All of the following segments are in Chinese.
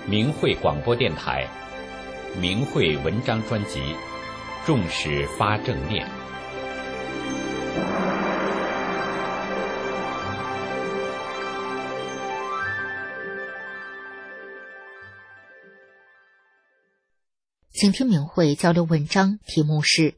明慧广播电台明慧文章专辑，重视发正念。 请听明慧交流文章，题目是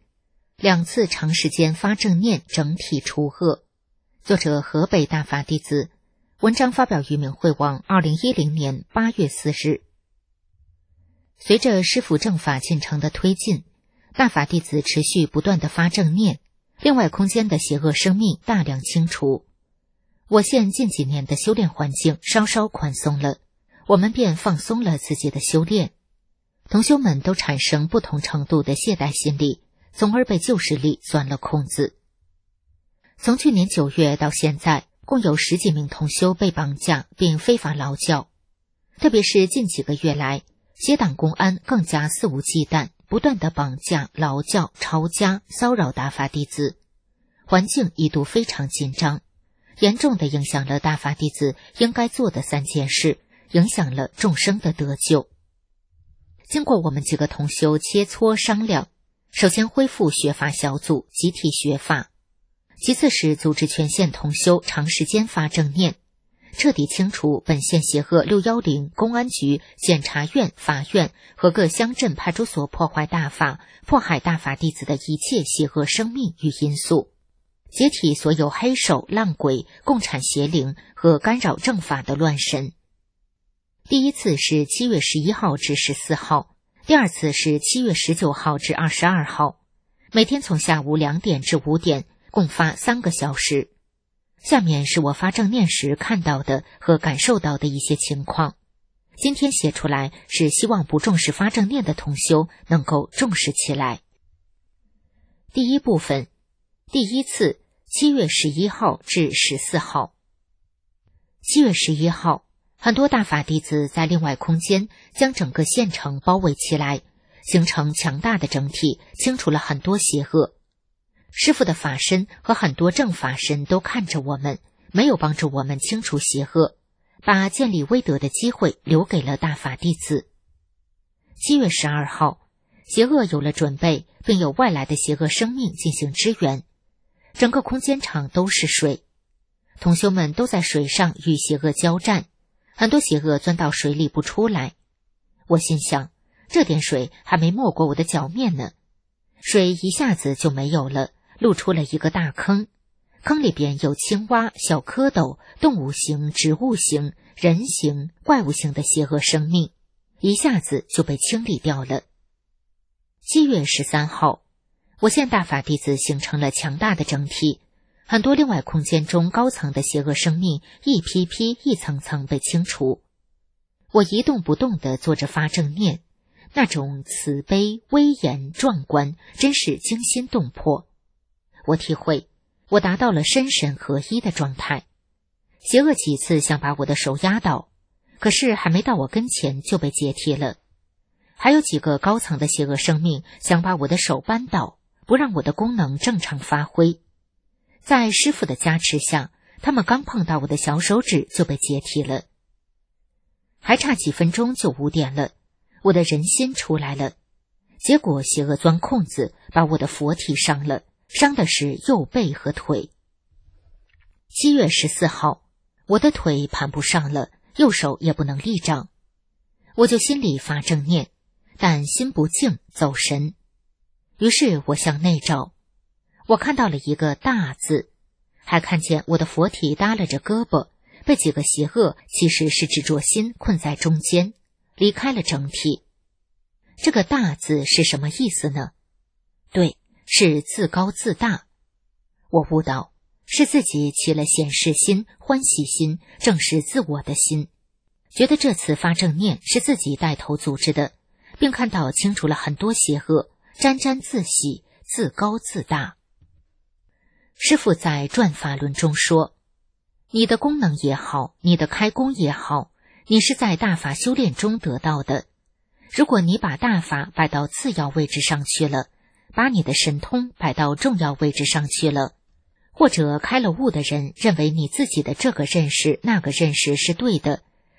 2次长时间发正念整体除恶，作者河北大法弟子，文章发表于明慧网2010年8月4日。随着师父正法进程的推进，大法弟子持续不断地发正念，另外空间的邪恶生命大量清除。我县近几年的修炼环境稍稍宽松了，我们便放松了自己的修炼。同修们都产生不同程度的懈怠心理，从而被旧势力钻了空子。从去年9月到现在，共有10几名同修被绑架并非法劳教，特别是近几个月来，邪党公安更加肆无忌惮，不断地绑架、劳教、抄家、骚扰大法弟子，环境一度非常紧张，严重地影响了大法弟子应该做的3件事，影响了众生的得救。经过我们几个同修切磋商量，首先恢复学法小组集体学法，其次是组织全县同修长时间发正念，彻底清除本县协和610公安局、检察院、法院和各乡镇派出所破坏大法、迫害大法弟子的一切邪恶生命与因素，解体所有黑手、浪鬼、共产邪灵和干扰正法的乱神。第一次是7月11号至14号，第二次是7月19号至22号，每天从下午2点至5点，共发3个小时。下面是我发正念时看到的和感受到的一些情况，今天写出来是希望不重视发正念的同修能够重视起来。第一部分，第一次7月11号至14号。7月11号，很多大法弟子在另外空间将整个县城包围起来，形成强大的整体，清除了很多邪恶。师父的法身和很多正法身都看着我们，没有帮助我们清除邪恶，把建立威德的机会留给了大法弟子。7月12号，邪恶有了准备，并有外来的邪恶生命进行支援，整个空间场都是水，同修们都在水上与邪恶交战，很多邪恶钻到水里不出来。我心想，这点水还没没过我的脚面呢，水一下子就没有了，露出了一个大坑，坑里边有青蛙、小蝌蚪、动物型、植物型、人形、怪物型的邪恶生命，一下子就被清理掉了。7月13号，我县大法弟子形成了强大的整体，很多另外空间中高层的邪恶生命一批批一层层被清除。我一动不动地坐着发正念，那种慈悲、威严、壮观，真是惊心动魄。我体会，我达到了身神合一的状态。邪恶几次想把我的手压倒，可是还没到我跟前就被解体了。还有几个高层的邪恶生命想把我的手扳倒，不让我的功能正常发挥。在师父的加持下，他们刚碰到我的小手指就被解体了。还差几分钟就5点了，我的人心出来了，结果邪恶钻空子，把我的佛体伤了，伤的是右背和腿。7月14号，我的腿盘不上了，右手也不能立掌，我就心里发正念，但心不静，走神。于是我向内照，我看到了一个大字，还看见我的佛体耷拉着胳膊，被几个邪恶其实是执着心困在中间，离开了整体。这个大字是什么意思呢？对，是自高自大。我悟到，是自己起了显示心、欢喜心，正是自我的心，觉得这次发正念是自己带头组织的，并看到清除了很多邪恶，沾沾自喜，自高自大。师父在转法轮中说，你的功能也好，你的开功也好，你是在大法修炼中得到的。如果你把大法摆到次要位置上去了，把你的神通摆到重要位置上去了，或者开了悟的人认为你自己的这个认识那个认识是对的，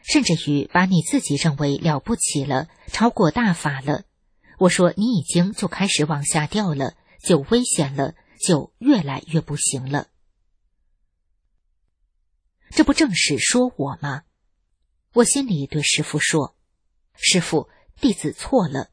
甚至于把你自己认为了不起了，超过大法了。我说你已经就开始往下掉了，就危险了，就越来越不行了。这不正是说我吗？我心里对师父说，师父，弟子错了。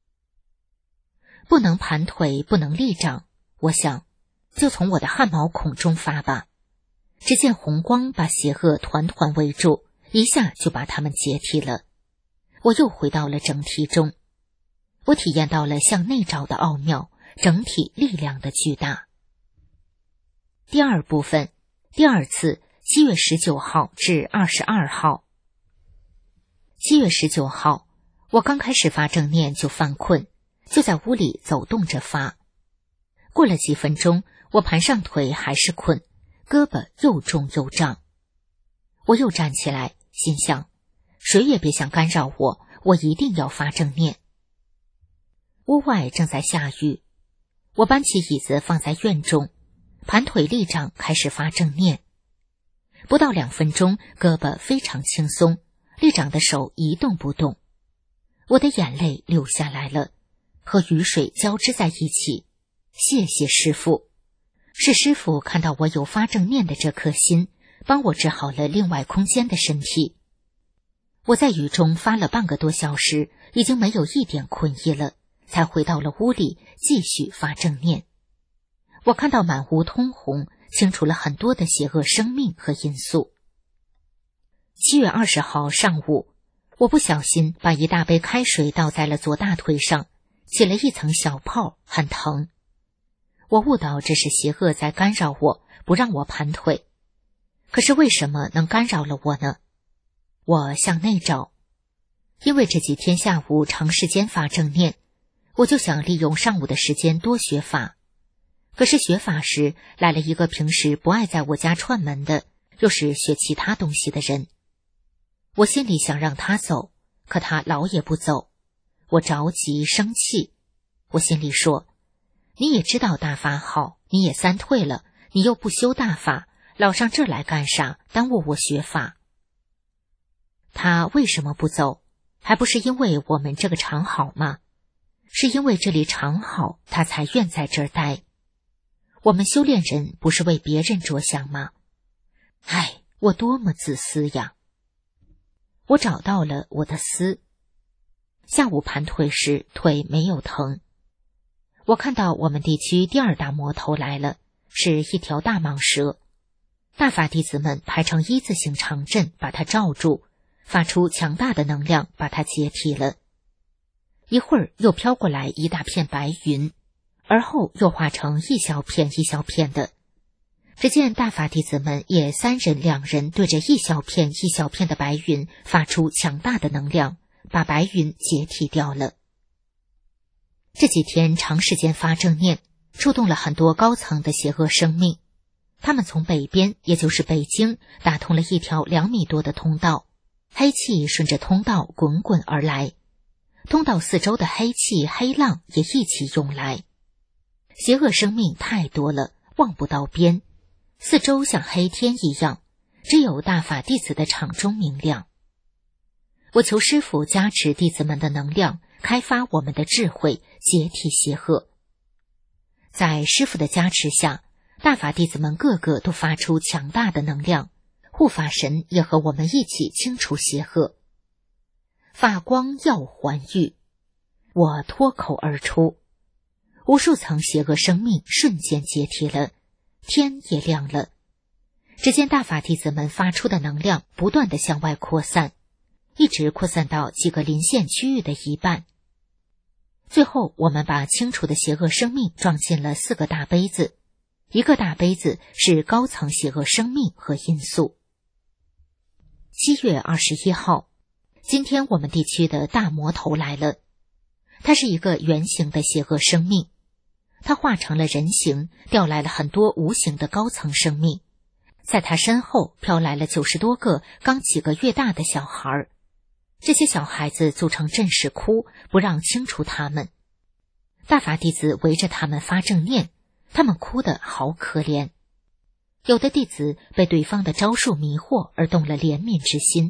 不能盘腿，不能立掌，我想就从我的汗毛孔中发吧。只见红光把邪恶团团围住，一下就把它们解体了。我又回到了整体中，我体验到了向内找的奥妙，整体力量的巨大。第二部分，第二次，7月19号至22号。7月19号，我刚开始发正念就犯困，就在屋里走动着发。过了几分钟，我盘上腿还是困，胳膊又重又胀。我又站起来，心想，谁也别想干扰我，我一定要发正念。屋外正在下雨，我搬起椅子放在院中，盘腿立掌开始发正念。不到2分钟，胳膊非常轻松，立掌的手一动不动。我的眼泪流下来了，和雨水交织在一起。谢谢师父，是师父看到我有发正念的这颗心，帮我治好了另外空间的身体。我在雨中发了半个多小时，已经没有一点困意了，才回到了屋里继续发正念。我看到满屋通红，清除了很多的邪恶生命和因素。7月20号上午，我不小心把一大杯开水倒在了左大腿上，起了一层小泡，很疼。我悟到这是邪恶在干扰我，不让我盘腿。可是为什么能干扰了我呢？我向内找，因为这几天下午长时间发正念，我就想利用上午的时间多学法。可是学法时来了一个平时不爱在我家串门的，又是学其他东西的人。我心里想让他走，可他老也不走。我着急生气，我心里说，你也知道大法好，你也3退了，你又不修大法，老上这儿来干啥，耽误我学法。他为什么不走？还不是因为我们这个场好吗？是因为这里场好，他才愿在这儿待。我们修炼人不是为别人着想吗？唉，我多么自私呀！我找到了我的私。下午盘腿时，腿没有疼。我看到我们地区第2大魔头来了，是一条大蟒蛇。大法弟子们排成一字形长阵，把它罩住，发出强大的能量，把它解体了。一会儿又飘过来一大片白云，而后又化成一小片一小片的。只见大法弟子们也3人2人对着一小片一小片的白云发出强大的能量，把白云解体掉了。这几天长时间发正念，触动了很多高层的邪恶生命。他们从北边，也就是北京，打通了一条2米多的通道，黑气顺着通道滚滚而来，通道四周的黑气黑浪也一起涌来。邪恶生命太多了，望不到边，四周像黑天一样，只有大法弟子的场中明亮。我求师父加持弟子们的能量，开发我们的智慧，解体邪恶。在师父的加持下，大法弟子们个个都发出强大的能量，护法神也和我们一起清除邪恶。法光耀环玉，我脱口而出，无数层邪恶生命瞬间解体了，天也亮了。只见大法弟子们发出的能量不断地向外扩散，一直扩散到几个临县区域的一半。最后我们把清除的邪恶生命装进了4个大杯子，一个大杯子是高层邪恶生命和因素。7月21号，今天我们地区的大魔头来了。他是一个圆形的邪恶生命，他化成了人形，调来了很多无形的高层生命。在他身后飘来了90多个刚几个月大的小孩，这些小孩子组成阵势哭，不让清除他们。大法弟子围着他们发正念，他们哭得好可怜。有的弟子被对方的招数迷惑而动了怜悯之心，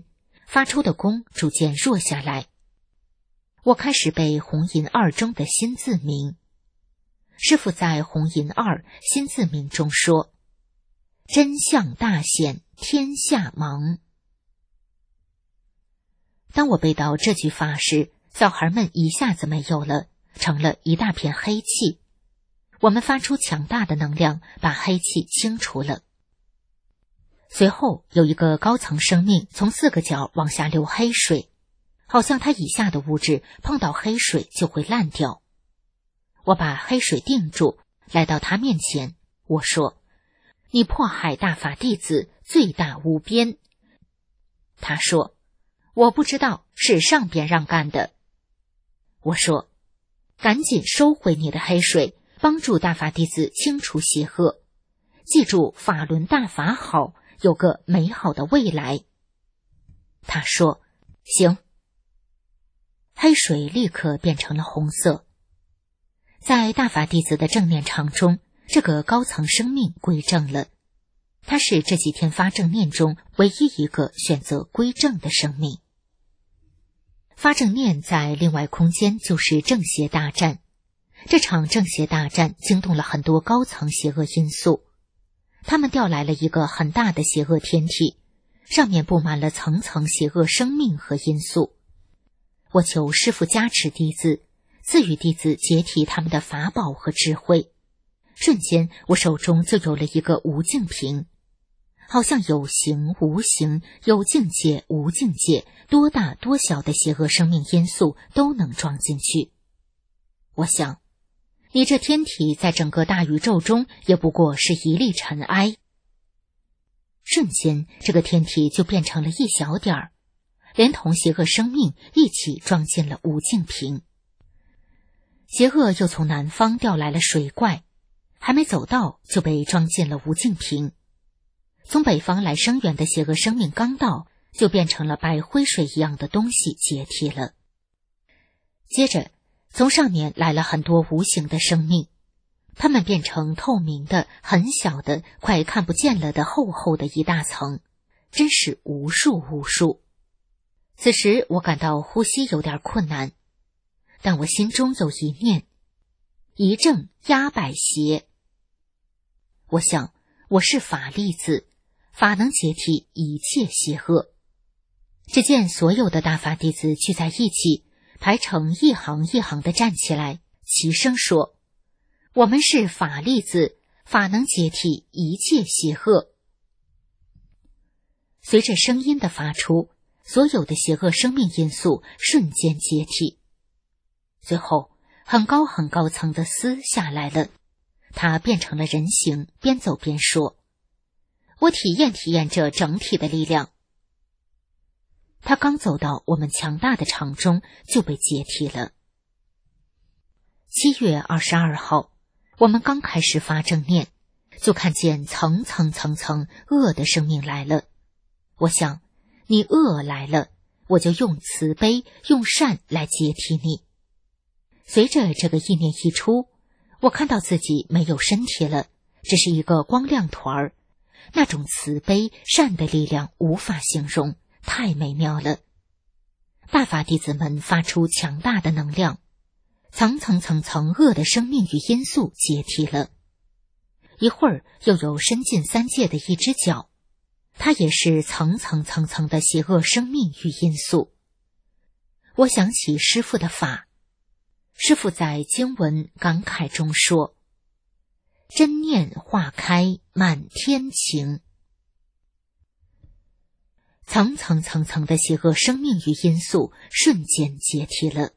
发出的功逐渐弱下来。我开始背红银二中的新字名。师父在红银二新字名中说：真相大显，天下茫。当我背到这句法时，小孩们一下子没有了，成了一大片黑气。我们发出强大的能量，把黑气清除了。随后有一个高层生命从4个角往下流黑水，好像它以下的物质碰到黑水就会烂掉。我把黑水定住，来到他面前，我说：你迫害大法弟子，罪大无边。他说：我不知道，是上边让干的。我说：赶紧收回你的黑水，帮助大法弟子清除邪恶，记住法轮大法好，有个美好的未来。他说：行。黑水立刻变成了红色。在大法弟子的正念场中，这个高层生命归正了。他是这几天发正念中唯一一个选择归正的生命。发正念在另外空间就是正邪大战。这场正邪大战惊动了很多高层邪恶因素，他们调来了一个很大的邪恶天体，上面布满了层层邪恶生命和因素。我求师父加持弟子，赐予弟子解体他们的法宝和智慧。瞬间我手中就有了一个无境瓶，好像有形无形，有境界无境界，多大多小的邪恶生命因素都能装进去。我想，你这天体在整个大宇宙中也不过是一粒尘埃。瞬间这个天体就变成了一小点儿，连同邪恶生命一起装进了无境瓶。邪恶又从南方调来了水怪，还没走到就被装进了无境瓶。从北方来声援的邪恶生命刚到，就变成了白灰水一样的东西解体了。接着从上面来了很多无形的生命，它们变成透明的、很小的、快看不见了的厚厚的一大层，真是无数无数。此时我感到呼吸有点困难，但我心中有一念：一正压百邪。我想，我是法粒子，法能解体一切邪恶。只见所有的大法弟子聚在一起，排成一行一行地站起来，齐声说：我们是法粒子，法能解体一切邪恶。随着声音的发出，所有的邪恶生命因素瞬间解体。最后很高很高层的丝下来了，它变成了人形，边走边说：我体验体验这整体的力量。他刚走到我们强大的场中，就被解体了。7月22号，我们刚开始发正念，就看见层层层层恶的生命来了。我想，你恶来了，我就用慈悲、用善来解体你。随着这个意念一出，我看到自己没有身体了，只是一个光亮团儿。那种慈悲善的力量无法形容，太美妙了。大法弟子们发出强大的能量，层层层层恶的生命与因素解体了。一会儿又有伸进3界的一只脚，它也是层层层层的邪恶生命与因素。我想起师父的法，师父在经文感慨中说：真念化开满天晴。层层层层的邪恶生命与因素瞬间解体了。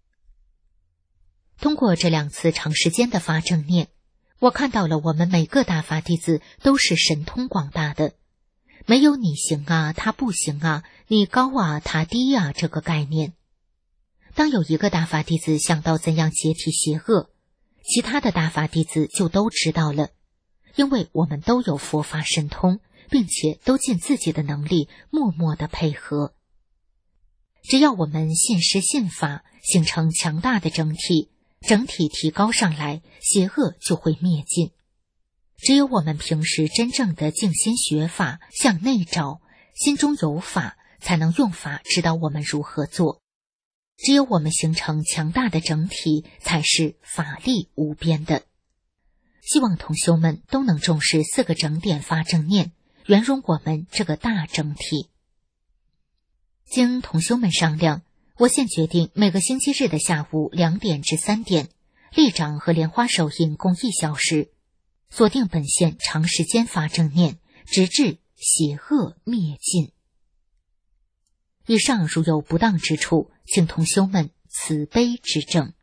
通过这2次长时间的发正念，我看到了我们每个大法弟子都是神通广大的，没有你行啊，他不行啊，你高啊，他低啊这个概念。当有一个大法弟子想到怎样解体邪恶，其他的大法弟子就都知道了，因为我们都有佛法神通，并且都尽自己的能力默默地配合。只要我们信师信法，形成强大的整体，整体提高上来，邪恶就会灭尽。只有我们平时真正的静心学法，向内找，心中有法， 才能用法指导我们如何做。只有我们形成强大的整体，才是法力无边的。希望同修们都能重视4个整点发正念，圆融我们这个大整体。经同修们商量，我现决定每个星期日的下午2点至3点，立掌和莲花手印共1小时，锁定本线长时间发正念，直至邪恶灭尽。以上如有不当之处，请同修们慈悲指正。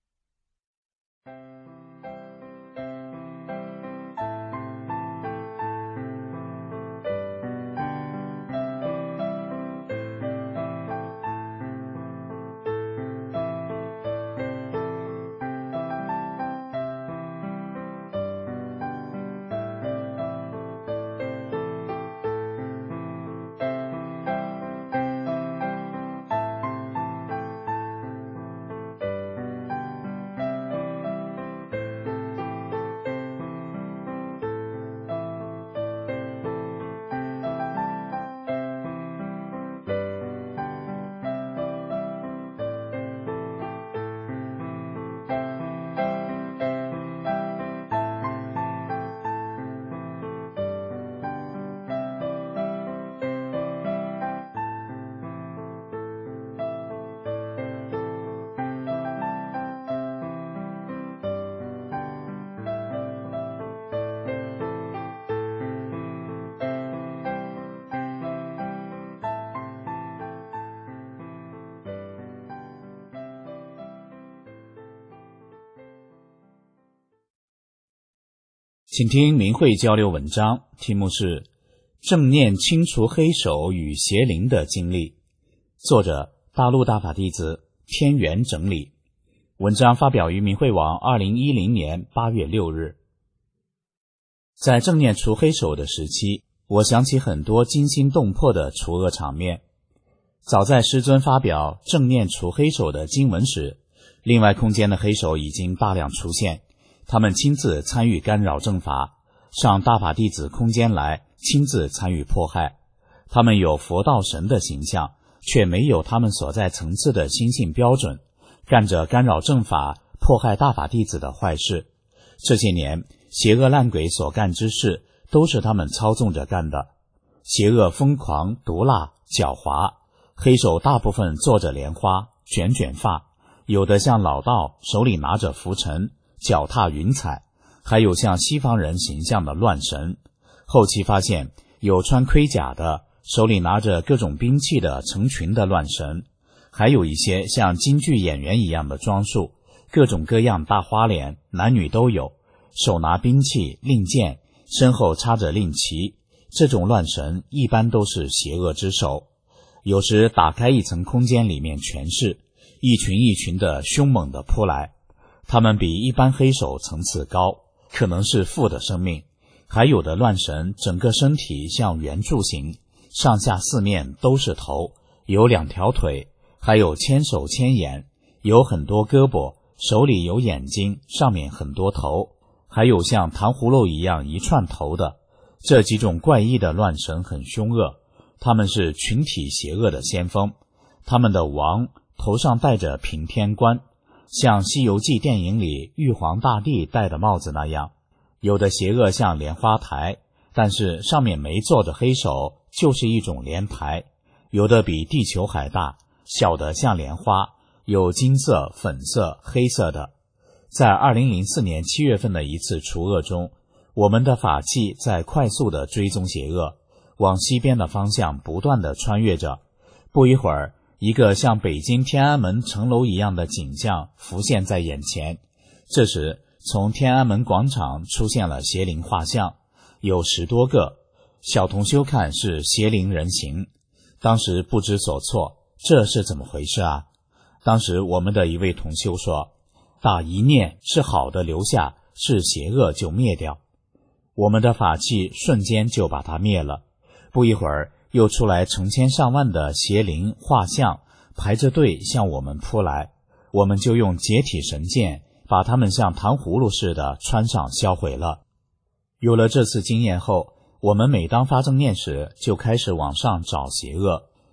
请听明慧交流文章，题目是正念清除黑手与邪灵的经历，作者大陆大法弟子天元整理，文章发表于明慧网2010年8月6日。在正念除黑手的时期，我想起很多惊心动魄的除恶场面。早在师尊发表正念除黑手的经文时，另外空间的黑手已经大量出现，他们亲自参与干扰正法，上大法弟子空间来亲自参与迫害。他们有佛道神的形象，却没有他们所在层次的心性标准，干着干扰正法、迫害大法弟子的坏事。这些年，邪恶烂鬼所干之事，都是他们操纵着干的。邪恶疯狂、毒辣、狡猾，黑手大部分坐着莲花，卷卷发，有的像老道，手里拿着拂尘，脚踏云彩，还有像西方人形象的乱神。后期发现有穿盔甲的，手里拿着各种兵器的成群的乱神，还有一些像京剧演员一样的装束，各种各样大花脸，男女都有，手拿兵器、令箭，身后插着令旗。这种乱神一般都是邪恶之手。有时打开一层空间，里面全是一群一群的凶猛的扑来。他们比一般黑手层次高，可能是负的生命。还有的乱神整个身体像圆柱形，上下四面都是头，有2条腿，还有千手千眼，有很多胳膊，手里有眼睛，上面很多头，还有像糖葫芦一样一串头的。这几种怪异的乱神很凶恶，他们是群体邪恶的先锋。他们的王头上戴着平天冠，像《西游记》电影里玉皇大帝戴的帽子那样。有的邪恶像莲花台，但是上面没坐着黑手，就是一种莲台。有的比地球还大，小的像莲花，有金色、粉色、黑色的。在2004年7月份的一次除恶中，我们的法器在快速地追踪邪恶，往西边的方向不断地穿越着。不一会儿，一个像北京天安门城楼一样的景象浮现在眼前。这时，从天安门广场出现了邪灵画像，有10多个。小同修看是邪灵人形，当时不知所措，这是怎么回事啊？当时我们的一位同修说，打一念是好的留下，是邪恶就灭掉。我们的法器瞬间就把它灭了。不一会儿，又出来成千上万的邪灵画像，排着队向我们扑来。我们就用解体神剑把它们像糖葫芦似的穿上销毁了。有了这次经验后，我们每当发正念时就开始往上找邪恶，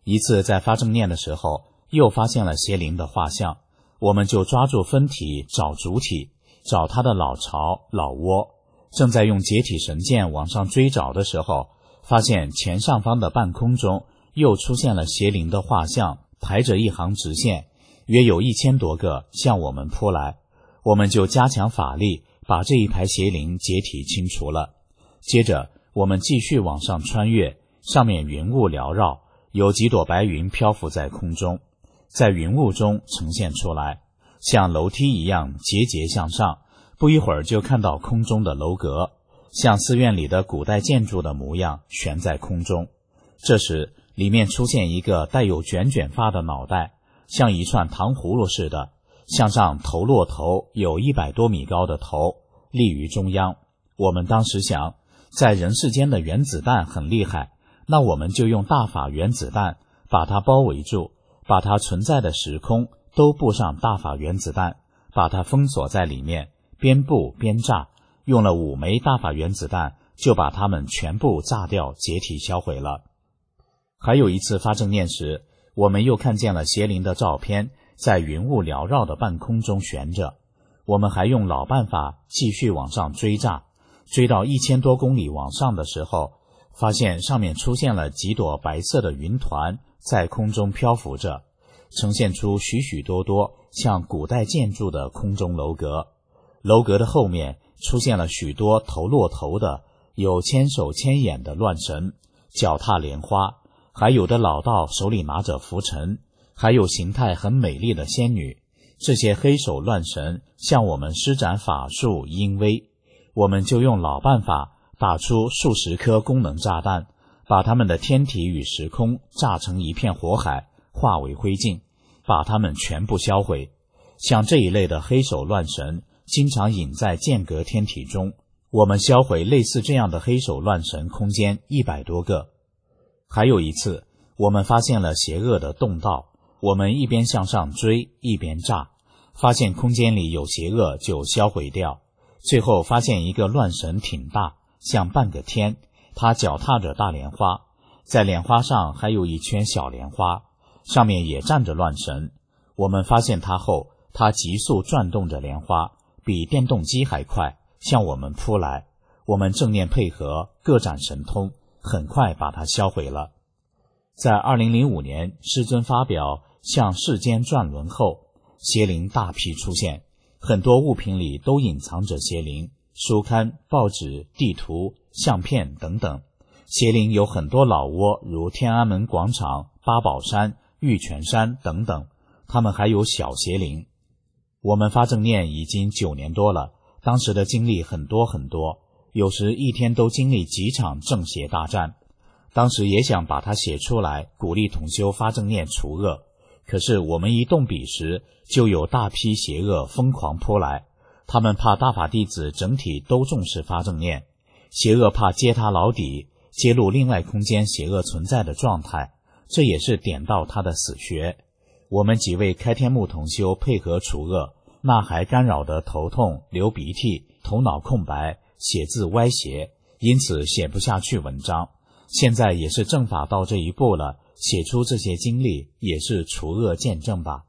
一次在发正念的时候，又发现了邪灵的画像，我们就抓住分体找主体，找他的老巢老窝。正在用解体神剑往上追找的时候，发现前上方的半空中又出现了邪灵的画像，排着一行直线，约有1000多个向我们扑来。我们就加强法力，把这一排邪灵解体清除了。接着我们继续往上穿越，上面云雾缭绕，有几朵白云漂浮在空中，在云雾中呈现出来，像楼梯一样节节向上，不一会儿就看到空中的楼阁，像寺院里的古代建筑的模样悬在空中。这时里面出现一个带有卷卷发的脑袋，像一串糖葫芦似的，向上头落头，有100多米高的头，立于中央。我们当时想，在人世间的原子弹很厉害，那我们就用大法原子弹把它包围住，把它存在的时空都布上大法原子弹，把它封锁在里面，边布边炸，用了5枚大法原子弹就把它们全部炸掉，解体销毁了。还有一次发正念时，我们又看见了邪灵的照片在云雾缭绕的半空中悬着。我们还用老办法继续往上追炸，追到1000多公里往上的时候，发现上面出现了几朵白色的云团在空中漂浮着，呈现出许许多多像古代建筑的空中楼阁。楼阁的后面出现了许多头落头的，有千手千眼的乱神，脚踏莲花，还有的老道手里拿着拂尘，还有形态很美丽的仙女。这些黑手乱神向我们施展法术阴威，我们就用老办法打出数十颗功能炸弹，把他们的天体与时空炸成一片火海，化为灰烬，把它们全部销毁。像这一类的黑手乱神经常隐在间隔天体中，我们销毁类似这样的黑手乱神空间100多个。还有一次，我们发现了邪恶的洞道，我们一边向上追一边炸，发现空间里有邪恶就销毁掉。最后发现一个乱神挺大，像半个天，他脚踏着大莲花，在莲花上还有一圈小莲花，上面也站着乱神。我们发现他后，他急速转动着莲花，比电动机还快，向我们扑来。我们正面配合，各展神通，很快把它销毁了。在2005年，师尊发表向世间转轮后，邪灵大批出现，很多物品里都隐藏着邪灵，书刊、报纸、地图、相片等等。邪灵有很多老窝，如天安门广场、八宝山、玉泉山等等，他们还有小邪灵。我们发正念已经9年多了，当时的经历很多，有时一天都经历几场正邪大战。当时也想把它写出来，鼓励同修发正念除恶，可是我们一动笔时，就有大批邪恶疯狂扑来，他们怕大法弟子整体都重视发正念，邪恶怕揭他老底，揭露另外空间邪恶存在的状态，这也是点到他的死穴。我们几位开天目同修配合除恶，那还干扰得头痛、流鼻涕、头脑空白、写字歪斜，因此写不下去文章。现在也是正法到这一步了，写出这些经历也是除恶见证吧。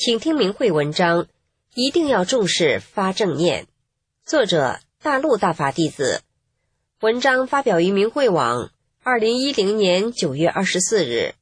请听明慧文章，一定要重视发正念。作者大陆大法弟子。文章发表于明慧网2010年9月24日。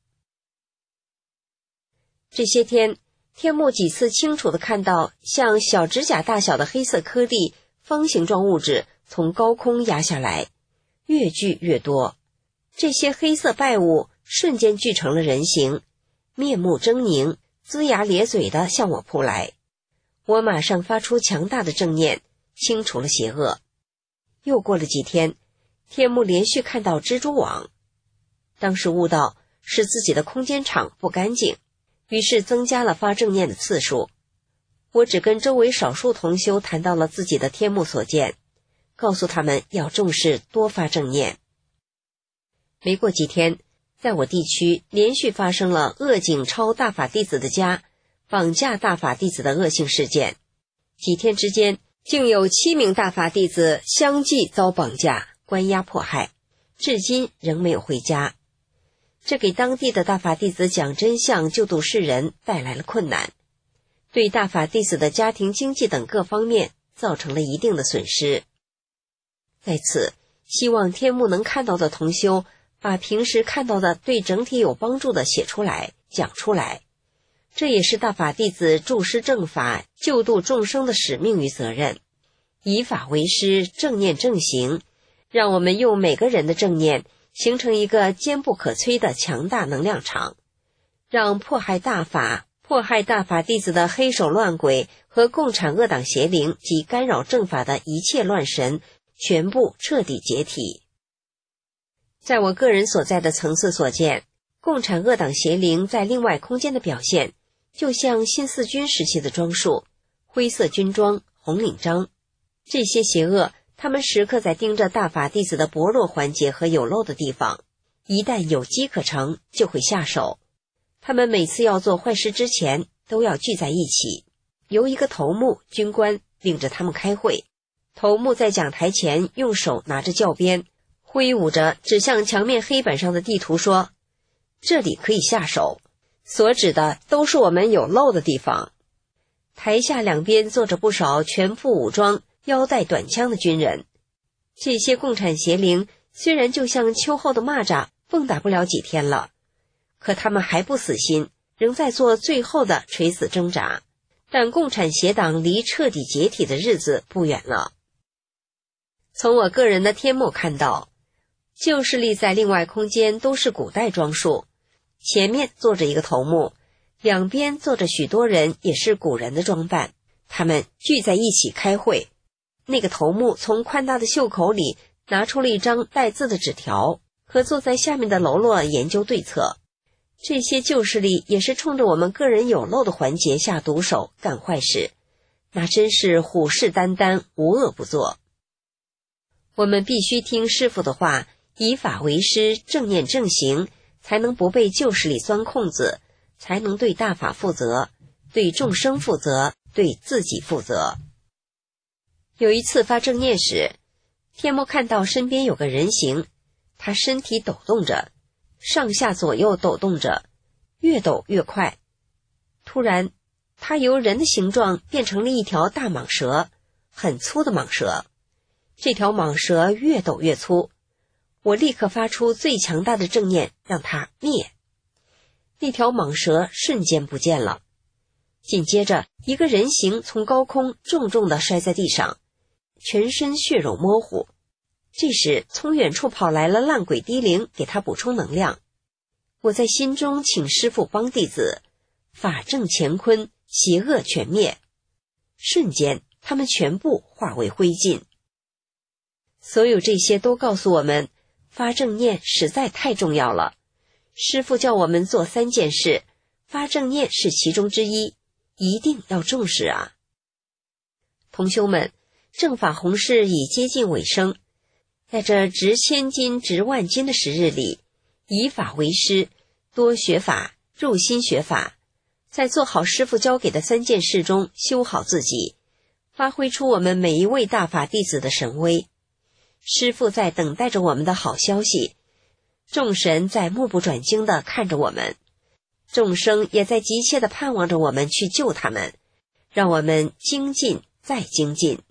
这些天，天幕几次清楚地看到像小指甲大小的黑色颗粒、方形状物质从高空压下来，越聚越多。这些黑色败物瞬间聚成了人形，面目狰狞，龇牙咧嘴地向我扑来。我马上发出强大的正念，清除了邪恶。又过了几天，天幕连续看到蜘蛛网，当时悟到是自己的空间场不干净，于是增加了发正念的次数。我只跟周围少数同修谈到了自己的天幕所见，告诉他们要重视多发正念。没过几天，在我地区连续发生了恶警抄大法弟子的家，绑架大法弟子的恶性事件。几天之间，竟有7名大法弟子相继遭绑架、关押迫害，至今仍没有回家。这给当地的大法弟子讲真相、救度世人带来了困难，对大法弟子的家庭、经济等各方面造成了一定的损失。在此，希望天幕能看到的同修把平时看到的对整体有帮助的写出来、讲出来，这也是大法弟子助师正法、救度众生的使命与责任。以法为师，正念正行，让我们用每个人的正念形成一个坚不可摧的强大能量场，让迫害大法弟子的黑手乱鬼和共产恶党邪灵及干扰正法的一切乱神全部彻底解体。在我个人所在的层次所见，共产恶党邪灵在另外空间的表现，就像新四军时期的装束，灰色军装、红领章。这些邪恶，他们时刻在盯着大法弟子的薄弱环节和有漏的地方，一旦有机可乘，就会下手。他们每次要做坏事之前，都要聚在一起，由一个头目军官领着他们开会。头目在讲台前用手拿着教鞭，挥舞着指向墙面黑板上的地图说，这里可以下手，所指的都是我们有漏的地方。台下两边坐着不少全副武装、腰带短枪的军人。这些共产邪灵虽然就像秋后的蚂蚱，蹦跶不了几天了，可他们还不死心，仍在做最后的垂死挣扎。但共产邪党离彻底解体的日子不远了。从我个人的天幕看到，旧势力在另外空间都是古代装束，前面坐着一个头目，两边坐着许多人也是古人的装扮，他们聚在一起开会。那个头目从宽大的袖口里拿出了一张带字的纸条，和坐在下面的喽啰研究对策。这些旧势力也是冲着我们个人有漏的环节下毒手干坏事，那真是虎视眈眈，无恶不作。我们必须听师父的话，以法为师，正念正行，才能不被旧势力钻空子，才能对大法负责，对众生负责，对自己负责。有一次发正念时，天幕看到身边有个人形，他身体抖动着，上下左右抖动着，越抖越快。突然，他由人的形状变成了一条大蟒蛇，很粗的蟒蛇。这条蟒蛇越抖越粗，我立刻发出最强大的正念，让它灭。那条蟒蛇瞬间不见了。紧接着，一个人形从高空重重地摔在地上，全身血肉模糊。这时，从远处跑来了烂鬼低灵，给他补充能量。我在心中请师父帮弟子，法正乾坤，邪恶全灭。瞬间，他们全部化为灰烬。所有这些都告诉我们，发正念实在太重要了。师父叫我们做3件事，发正念是其中之一，一定要重视啊！同修们，正法弘誓已接近尾声，在这值千金、值万金的时日里，以法为师，多学法，入心学法，在做好师父教给的3件事中修好自己，发挥出我们每一位大法弟子的神威。师父在等待着我们的好消息，众神在目不转睛地看着我们。 众生也在急切地盼望着我们去救他们，让我们精进再精进。